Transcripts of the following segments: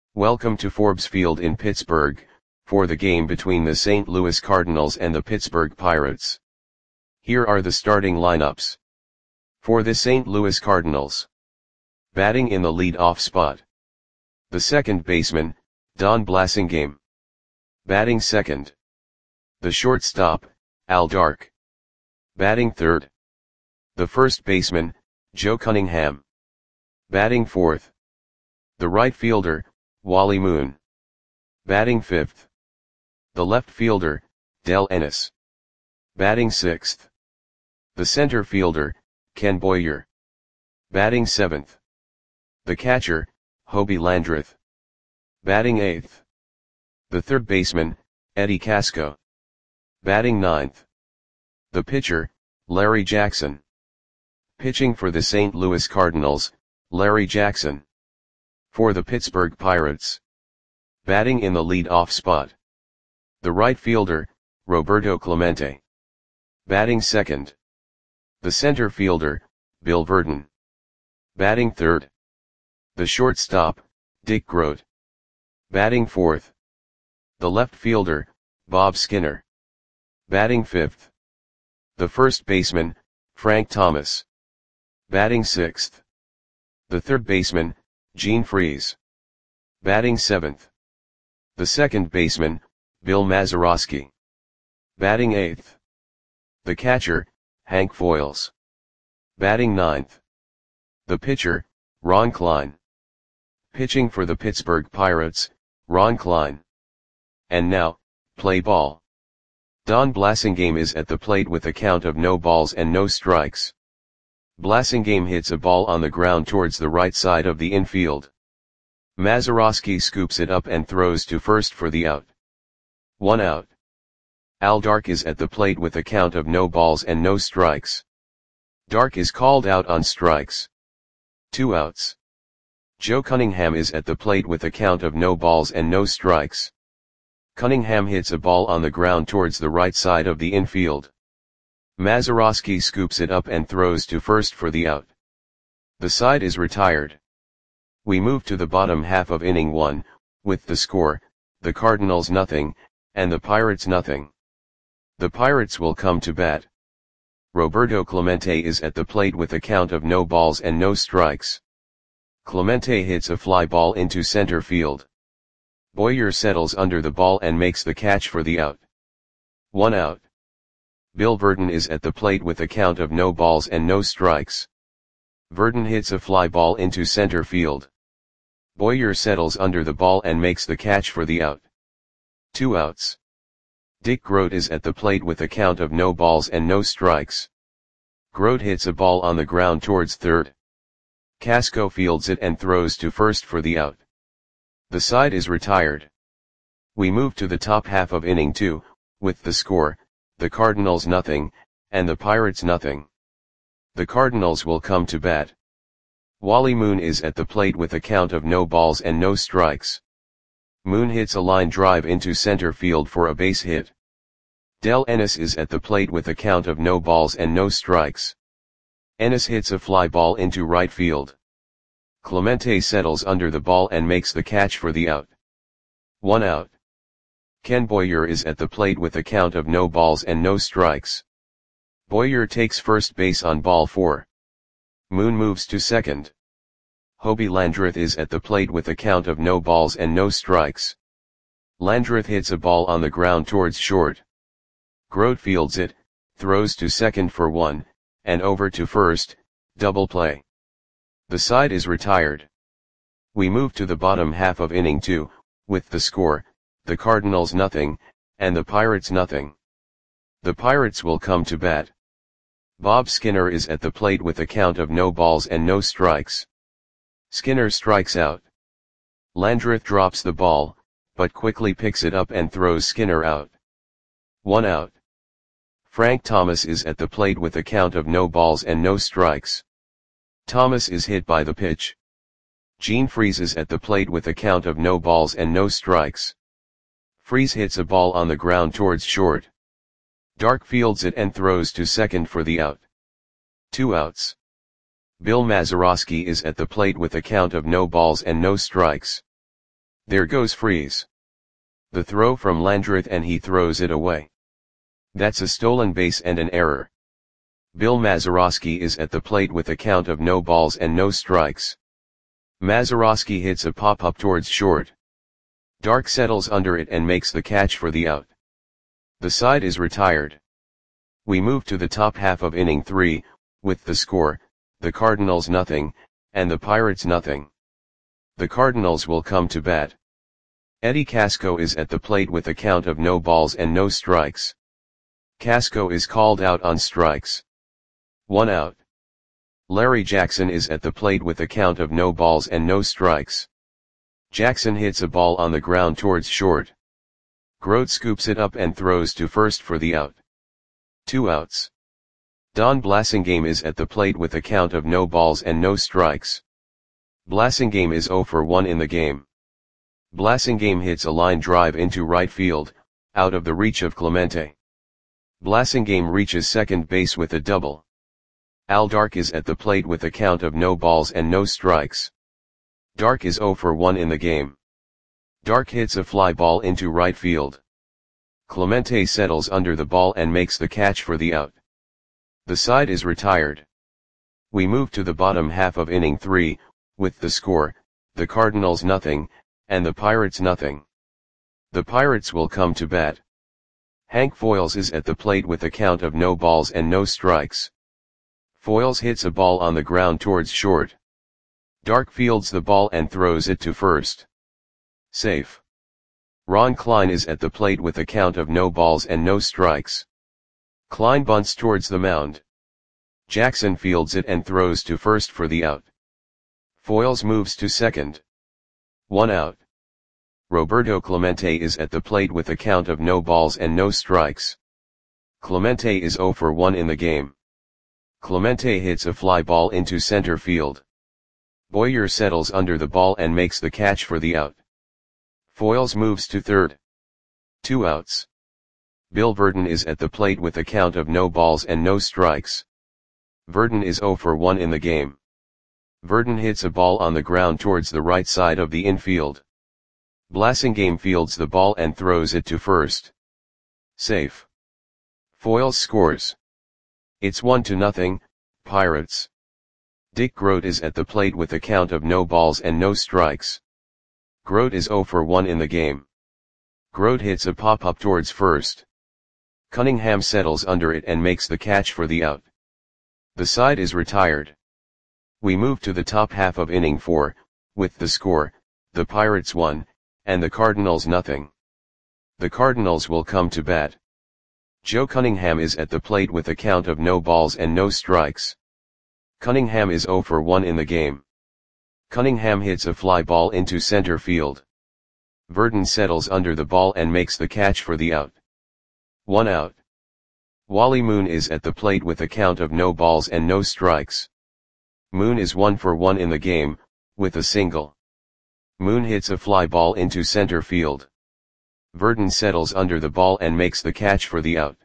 Welcome to Forbes Field in Pittsburgh, for the game between the St. Louis Cardinals and the Pittsburgh Pirates. Here are the starting lineups. For the St. Louis Cardinals. Batting in the lead-off spot. The second baseman, Don Blasingame. Batting second. The shortstop, Al Dark. Batting third. The first baseman, Joe Cunningham. Batting fourth. The right fielder, Wally Moon. Batting fifth. The left fielder, Del Ennis. Batting sixth. The center fielder, Ken Boyer. Batting seventh. The catcher, Hobie Landreth. Batting eighth. The third baseman, Eddie Casco. Batting ninth. The pitcher, Larry Jackson. Pitching for the St. Louis Cardinals, Larry Jackson. For the Pittsburgh Pirates. Batting in the lead-off spot. The right fielder, Roberto Clemente. Batting second. The center fielder, Bill Virdon. Batting third. The shortstop, Dick Groat. Batting fourth. The left fielder, Bob Skinner. Batting fifth. The first baseman, Frank Thomas. Batting sixth. The third baseman, Gene Freese. Batting seventh. The second baseman, Bill Mazeroski. Batting eighth. The catcher, Hank Foils. Batting ninth. The pitcher, Ron Klein. Pitching for the Pittsburgh Pirates, Ron Klein. And now, play ball. Don Blasingame is at the plate with a count of no balls and no strikes. Blasingame hits a ball on the ground towards the right side of the infield. Mazeroski scoops it up and throws to first for the out. 1 out. Al Dark is at the plate with a count of no balls and no strikes. Dark is called out on strikes. 2 outs. Joe Cunningham is at the plate with a count of no balls and no strikes. Cunningham hits a ball on the ground towards the right side of the infield. Mazeroski scoops it up and throws to first for the out. The side is retired. We move to the bottom half of inning 1, with the score, the Cardinals nothing, and the Pirates nothing. The Pirates will come to bat. Roberto Clemente is at the plate with a count of no balls and no strikes. Clemente hits a fly ball into center field. Boyer settles under the ball and makes the catch for the out. 1 out. Bill Virdon is at the plate with a count of no balls and no strikes. Virdon hits a fly ball into center field. Boyer settles under the ball and makes the catch for the out. 2 outs. Dick Groat is at the plate with a count of no balls and no strikes. Groat hits a ball on the ground towards third. Casco fields it and throws to first for the out. The side is retired. We move to the top half of inning 2, with the score, the Cardinals nothing, and the Pirates nothing. The Cardinals will come to bat. Wally Moon is at the plate with a count of no balls and no strikes. Moon hits a line drive into center field for a base hit. Del Ennis is at the plate with a count of no balls and no strikes. Ennis hits a fly ball into right field. Clemente settles under the ball and makes the catch for the out. 1 out. Ken Boyer is at the plate with a count of no balls and no strikes. Boyer takes first base on ball 4. Moon moves to second. Hobie Landreth is at the plate with a count of no balls and no strikes. Landreth hits a ball on the ground towards short. Groat fields it, throws to second for 1, and over to first, double play. The side is retired. We move to the bottom half of inning 2, with the score, the Cardinals nothing, and the Pirates nothing. The Pirates will come to bat. Bob Skinner is at the plate with a count of no balls and no strikes. Skinner strikes out. Landreth drops the ball, but quickly picks it up and throws Skinner out. 1 out. Frank Thomas is at the plate with a count of no balls and no strikes. Thomas is hit by the pitch. Gene Freese is at the plate with a count of no balls and no strikes. Freese hits a ball on the ground towards short. Dark fields it and throws to second for the out. 2 outs. Bill Mazeroski is at the plate with a count of no balls and no strikes. There goes Freese. The throw from Landreth and he throws it away. That's a stolen base and an error. Bill Mazeroski is at the plate with a count of no balls and no strikes. Mazeroski hits a pop-up towards short. Dark settles under it and makes the catch for the out. The side is retired. We move to the top half of inning 3, with the score, the Cardinals nothing, and the Pirates nothing. The Cardinals will come to bat. Eddie Casco is at the plate with a count of no balls and no strikes. Casco is called out on strikes. 1 out. Larry Jackson is at the plate with a count of no balls and no strikes. Jackson hits a ball on the ground towards short. Grote scoops it up and throws to first for the out. 2 outs. Don Blasingame is at the plate with a count of no balls and no strikes. Blasingame is 0 for 1 in the game. Blasingame hits a line drive into right field, out of the reach of Clemente. Blasingame reaches second base with a double. Al Dark is at the plate with a count of no balls and no strikes. Dark is 0 for 1 in the game. Dark hits a fly ball into right field. Clemente settles under the ball and makes the catch for the out. The side is retired. We move to the bottom half of inning 3, with the score, the Cardinals nothing, and the Pirates nothing. The Pirates will come to bat. Hank Foyles is at the plate with a count of no balls and no strikes. Foyles hits a ball on the ground towards short. Dark fields the ball and throws it to first. Safe. Ron Klein is at the plate with a count of no balls and no strikes. Klein bunts towards the mound. Jackson fields it and throws to first for the out. Foyles moves to second. 1 out. Roberto Clemente is at the plate with a count of no balls and no strikes. Clemente is 0 for 1 in the game. Clemente hits a fly ball into center field. Boyer settles under the ball and makes the catch for the out. Foyles moves to third. 2 outs. Bill Verdon is at the plate with a count of no balls and no strikes. Verdon is 0 for 1 in the game. Verdon hits a ball on the ground towards the right side of the infield. Blasingame fields the ball and throws it to first. Safe. Foyles scores. It's 1-0, Pirates. Dick Grote is at the plate with a count of no balls and no strikes. Grote is 0 for 1 in the game. Grote hits a pop-up towards first. Cunningham settles under it and makes the catch for the out. The side is retired. We move to the top half of inning 4, with the score, the Pirates 1, and the Cardinals nothing. The Cardinals will come to bat. Joe Cunningham is at the plate with a count of no balls and no strikes. Cunningham is 0 for 1 in the game. Cunningham hits a fly ball into center field. Verdon settles under the ball and makes the catch for the out. 1 out. Wally Moon is at the plate with a count of no balls and no strikes. Moon is 1 for 1 in the game, with a single. Moon hits a fly ball into center field. Verdon settles under the ball and makes the catch for the out.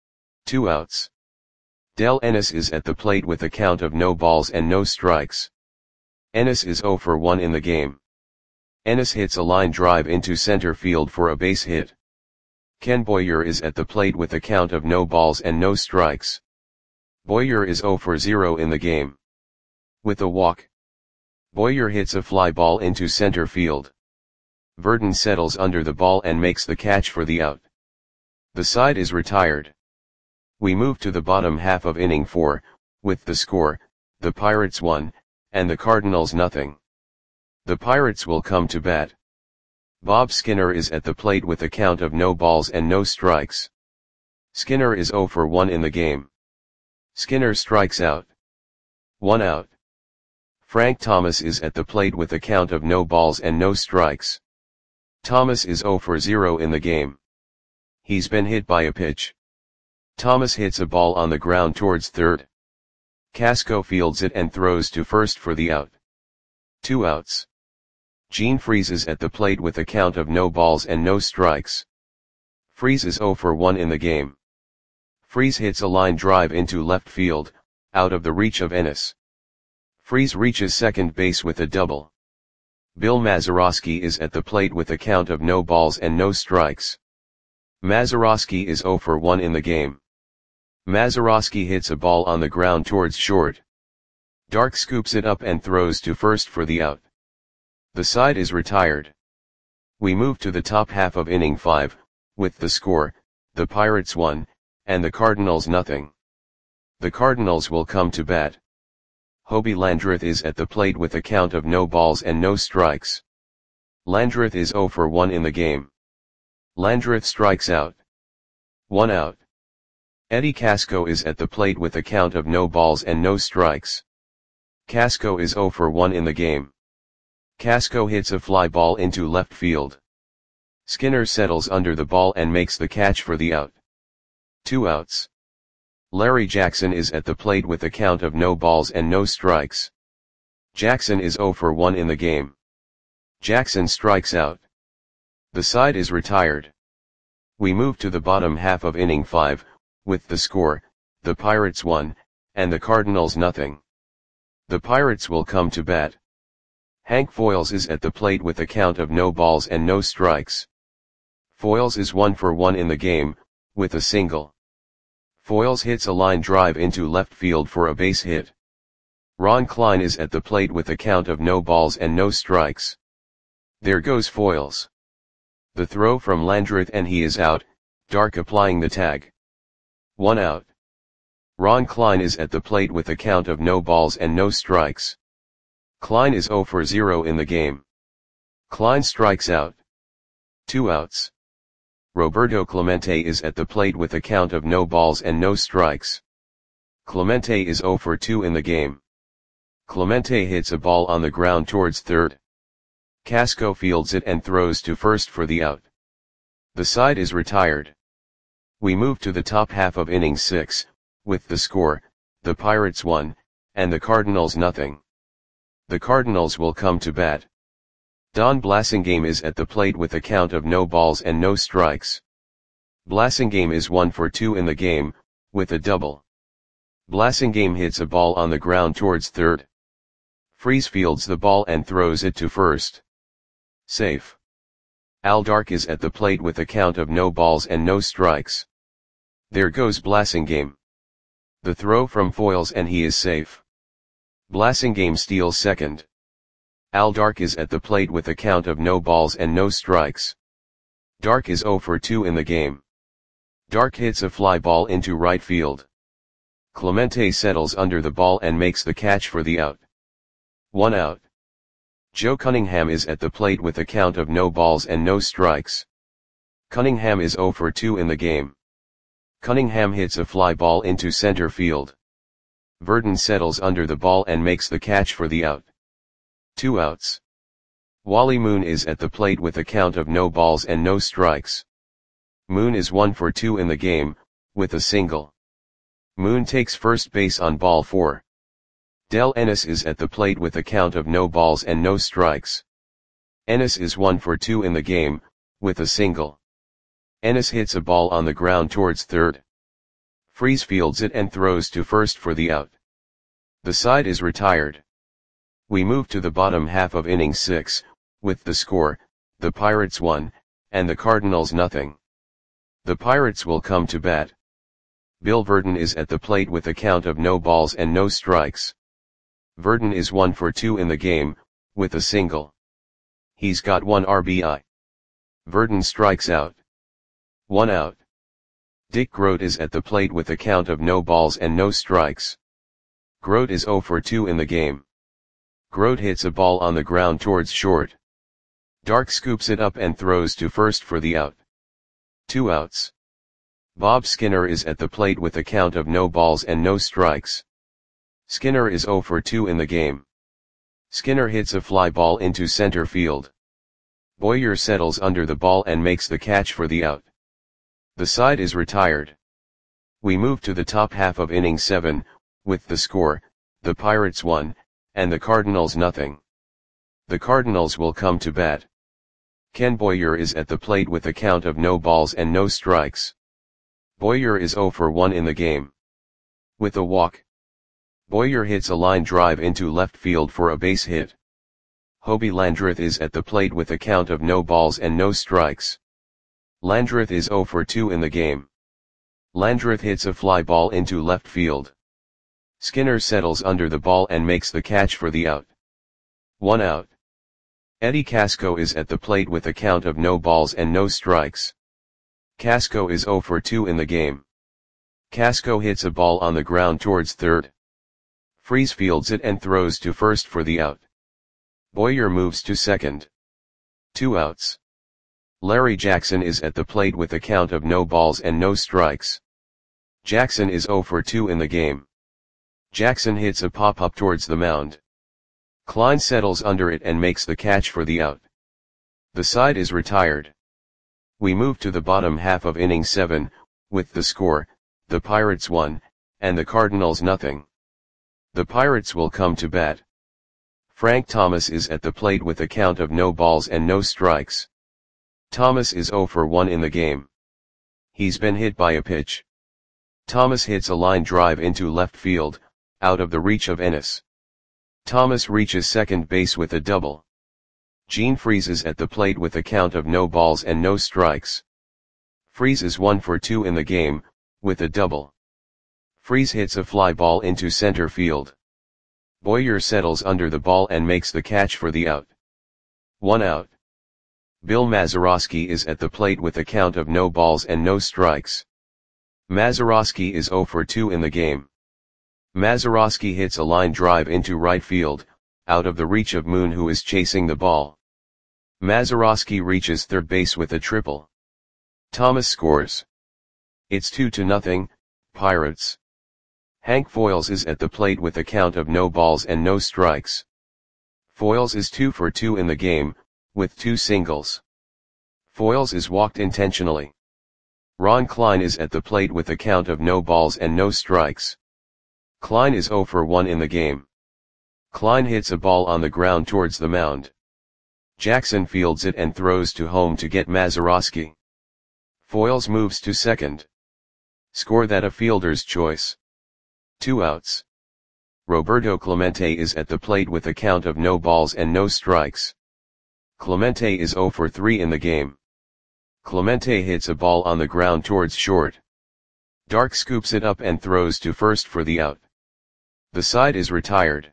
2 outs. Del Ennis is at the plate with a count of no balls and no strikes. Ennis is 0 for 1 in the game. Ennis hits a line drive into center field for a base hit. Ken Boyer is at the plate with a count of no balls and no strikes. Boyer is 0 for 0 in the game. With a walk. Boyer hits a fly ball into center field. Verdon settles under the ball and makes the catch for the out. The side is retired. We move to the bottom half of inning 4, with the score, the Pirates 1, and the Cardinals nothing. The Pirates will come to bat. Bob Skinner is at the plate with a count of no balls and no strikes. Skinner is 0 for 1 in the game. Skinner strikes out. 1 out. Frank Thomas is at the plate with a count of no balls and no strikes. Thomas is 0 for 0 in the game. He's been hit by a pitch. Thomas hits a ball on the ground towards third. Casco fields it and throws to first for the out. 2 outs. Gene Freese is at the plate with a count of no balls and no strikes. Freese is 0 for 1 in the game. Freese hits a line drive into left field, out of the reach of Ennis. Freese reaches second base with a double. Bill Mazeroski is at the plate with a count of no balls and no strikes. Mazeroski is 0 for 1 in the game. Mazeroski hits a ball on the ground towards short. Dark scoops it up and throws to first for the out. The side is retired. We move to the top half of inning 5, with the score, the Pirates 1, and the Cardinals nothing. The Cardinals will come to bat. Hobie Landreth is at the plate with a count of no balls and no strikes. Landreth is 0 for 1 in the game. Landreth strikes out. 1 out. Eddie Casco is at the plate with a count of no balls and no strikes. Casco is 0 for 1 in the game. Casco hits a fly ball into left field. Skinner settles under the ball and makes the catch for the out. 2 outs. Larry Jackson is at the plate with a count of no balls and no strikes. Jackson is 0 for 1 in the game. Jackson strikes out. The side is retired. We move to the bottom half of inning 5, with the score, the Pirates 1, and the Cardinals nothing. The Pirates will come to bat. Hank Foils is at the plate with a count of no balls and no strikes. Foils is 1 for 1 in the game, with a single. Foils hits a line drive into left field for a base hit. Ron Klein is at the plate with a count of no balls and no strikes. There goes Foils. The throw from Landreth and he is out, Dark applying the tag. 1 out. Ron Klein is at the plate with a count of no balls and no strikes. Klein is 0 for 0 in the game. Klein strikes out. 2 outs. Roberto Clemente is at the plate with a count of no balls and no strikes. Clemente is 0 for 2 in the game. Clemente hits a ball on the ground towards third. Casco fields it and throws to first for the out. The side is retired. We move to the top half of inning 6, with the score, the Pirates 1, and the Cardinals nothing. The Cardinals will come to bat. Don Blasingame is at the plate with a count of no balls and no strikes. Blasingame is 1 for 2 in the game, with a double. Blasingame hits a ball on the ground towards third. Freese fields the ball and throws it to first. Safe. Al Dark is at the plate with a count of no balls and no strikes. There goes Blasingame. The throw from Foils and he is safe. Blasingame steals second. Al Dark is at the plate with a count of no balls and no strikes. Dark is 0 for 2 in the game. Dark hits a fly ball into right field. Clemente settles under the ball and makes the catch for the out. 1 out. Joe Cunningham is at the plate with a count of no balls and no strikes. Cunningham is 0 for 2 in the game. Cunningham hits a fly ball into center field. Verdon settles under the ball and makes the catch for the out. 2 outs. Wally Moon is at the plate with a count of no balls and no strikes. Moon is 1 for 2 in the game, with a single. Moon takes first base on ball 4. Del Ennis is at the plate with a count of no balls and no strikes. Ennis is 1 for 2 in the game, with a single. Ennis hits a ball on the ground towards third. Freese fields it and throws to first for the out. The side is retired. We move to the bottom half of inning 6, with the score, the Pirates 1, and the Cardinals nothing. The Pirates will come to bat. Bill Verdon is at the plate with a count of no balls and no strikes. Verdon is 1 for 2 in the game, with a single. He's got 1 RBI. Verdon strikes out. 1 out. Dick Grote is at the plate with a count of no balls and no strikes. Grote is 0 for 2 in the game. Grote hits a ball on the ground towards short. Dark scoops it up and throws to first for the out. 2 outs. Bob Skinner is at the plate with a count of no balls and no strikes. Skinner is 0 for 2 in the game. Skinner hits a fly ball into center field. Boyer settles under the ball and makes the catch for the out. The side is retired. We move to the top half of inning 7, with the score, the Pirates 1, and the Cardinals nothing. The Cardinals will come to bat. Ken Boyer is at the plate with a count of no balls and no strikes. Boyer is 0 for 1 in the game. With a walk. Boyer hits a line drive into left field for a base hit. Hobie Landreth is at the plate with a count of no balls and no strikes. Landreth is 0 for 2 in the game. Landreth hits a fly ball into left field. Skinner settles under the ball and makes the catch for the out. 1 out. Eddie Casco is at the plate with a count of no balls and no strikes. Casco is 0 for 2 in the game. Casco hits a ball on the ground towards third. Freese fields it and throws to first for the out. Boyer moves to second. 2 outs. Larry Jackson is at the plate with a count of no balls and no strikes. Jackson is 0 for 2 in the game. Jackson hits a pop-up towards the mound. Klein settles under it and makes the catch for the out. The side is retired. We move to the bottom half of inning 7, with the score, the Pirates 1, and the Cardinals nothing. The Pirates will come to bat. Frank Thomas is at the plate with a count of no balls and no strikes. Thomas is 0 for 1 in the game. He's been hit by a pitch. Thomas hits a line drive into left field, out of the reach of Ennis. Thomas reaches second base with a double. Gene Freese is at the plate with a count of no balls and no strikes. Freese is 1 for 2 in the game, with a double. Freese hits a fly ball into center field. Boyer settles under the ball and makes the catch for the out. 1 out. Bill Mazeroski is at the plate with a count of no balls and no strikes. Mazeroski is 0 for 2 in the game. Mazeroski hits a line drive into right field, out of the reach of Moon, who is chasing the ball. Mazeroski reaches third base with a triple. Thomas scores. It's 2-0, Pirates. Hank Foils is at the plate with a count of no balls and no strikes. Foils is 2 for 2 in the game, with 2 singles. Foils is walked intentionally. Ron Klein is at the plate with a count of no balls and no strikes. Klein is 0 for 1 in the game. Klein hits a ball on the ground towards the mound. Jackson fields it and throws to home to get Mazeroski. Foils moves to second. Score that a fielder's choice. 2 outs. Roberto Clemente is at the plate with a count of no balls and no strikes. Clemente is 0 for 3 in the game. Clemente hits a ball on the ground towards short. Dark scoops it up and throws to first for the out. The side is retired.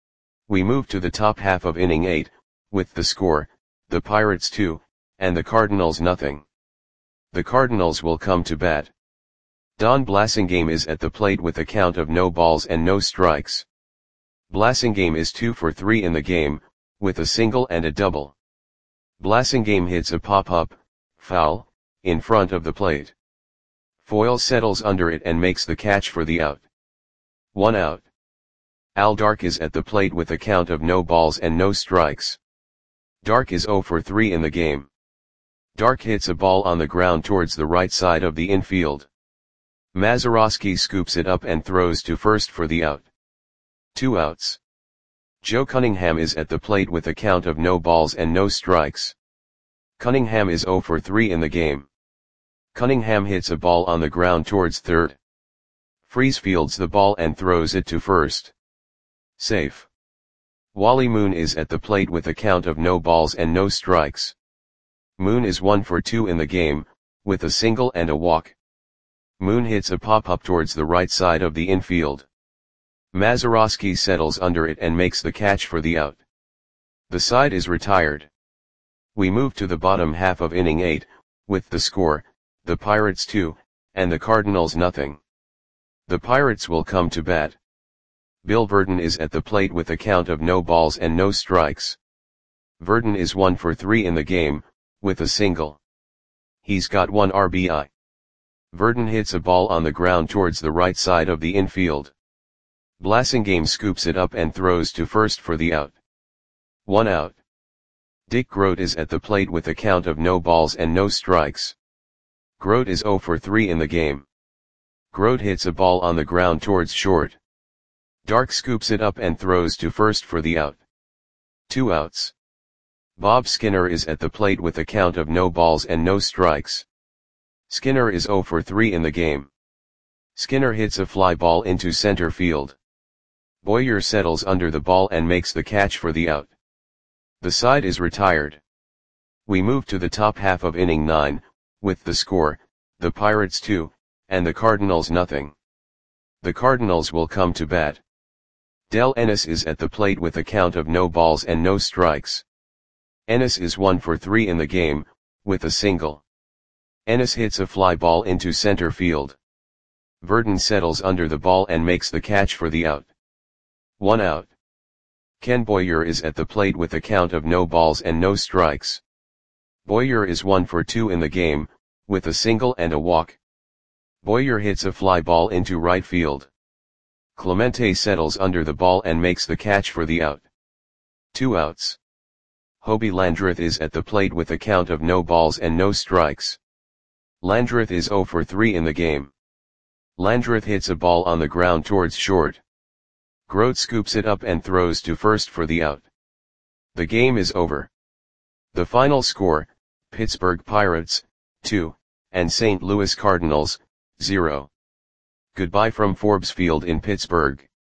We move to the top half of inning 8, with the score, the Pirates 2, and the Cardinals nothing. The Cardinals will come to bat. Don Blasingame is at the plate with a count of no balls and no strikes. Blasingame is 2 for 3 in the game, with a single and a double. Blasingame hits a pop-up, foul, in front of the plate. Foil settles under it and makes the catch for the out. 1 out. Al Dark is at the plate with a count of no balls and no strikes. Dark is 0 for 3 in the game. Dark hits a ball on the ground towards the right side of the infield. Mazeroski scoops it up and throws to first for the out. 2 outs. Joe Cunningham is at the plate with a count of no balls and no strikes. Cunningham is 0 for 3 in the game. Cunningham hits a ball on the ground towards third. Freese fields the ball and throws it to first. Safe. Wally Moon is at the plate with a count of no balls and no strikes. Moon is 1 for 2 in the game, with a single and a walk. Moon hits a pop-up towards the right side of the infield. Mazeroski settles under it and makes the catch for the out. The side is retired. We move to the bottom half of inning 8, with the score, the Pirates 2, and the Cardinals nothing. The Pirates will come to bat. Bill Verdon is at the plate with a count of no balls and no strikes. Verdon is 1 for 3 in the game, with a single. He's got 1 RBI. Verdon hits a ball on the ground towards the right side of the infield. Blasingame scoops it up and throws to first for the out. 1 out. Dick Grote is at the plate with a count of no balls and no strikes. Grote is 0 for 3 in the game. Grote hits a ball on the ground towards short. Dark scoops it up and throws to first for the out. 2 outs. Bob Skinner is at the plate with a count of no balls and no strikes. Skinner is 0 for 3 in the game. Skinner hits a fly ball into center field. Boyer settles under the ball and makes the catch for the out. The side is retired. We move to the top half of inning 9, with the score, the Pirates 2, and the Cardinals nothing. The Cardinals will come to bat. Del Ennis is at the plate with a count of no balls and no strikes. Ennis is 1 for 3 in the game, with a single. Ennis hits a fly ball into center field. Verdon settles under the ball and makes the catch for the out. 1 out. Ken Boyer is at the plate with a count of no balls and no strikes. Boyer is 1 for 2 in the game, with a single and a walk. Boyer hits a fly ball into right field. Clemente settles under the ball and makes the catch for the out. 2 outs. Hobie Landreth is at the plate with a count of no balls and no strikes. Landreth is 0 for 3 in the game. Landreth hits a ball on the ground towards short. Grote scoops it up and throws to first for the out. The game is over. The final score, Pittsburgh Pirates, 2, and St. Louis Cardinals, 0. Goodbye from Forbes Field in Pittsburgh.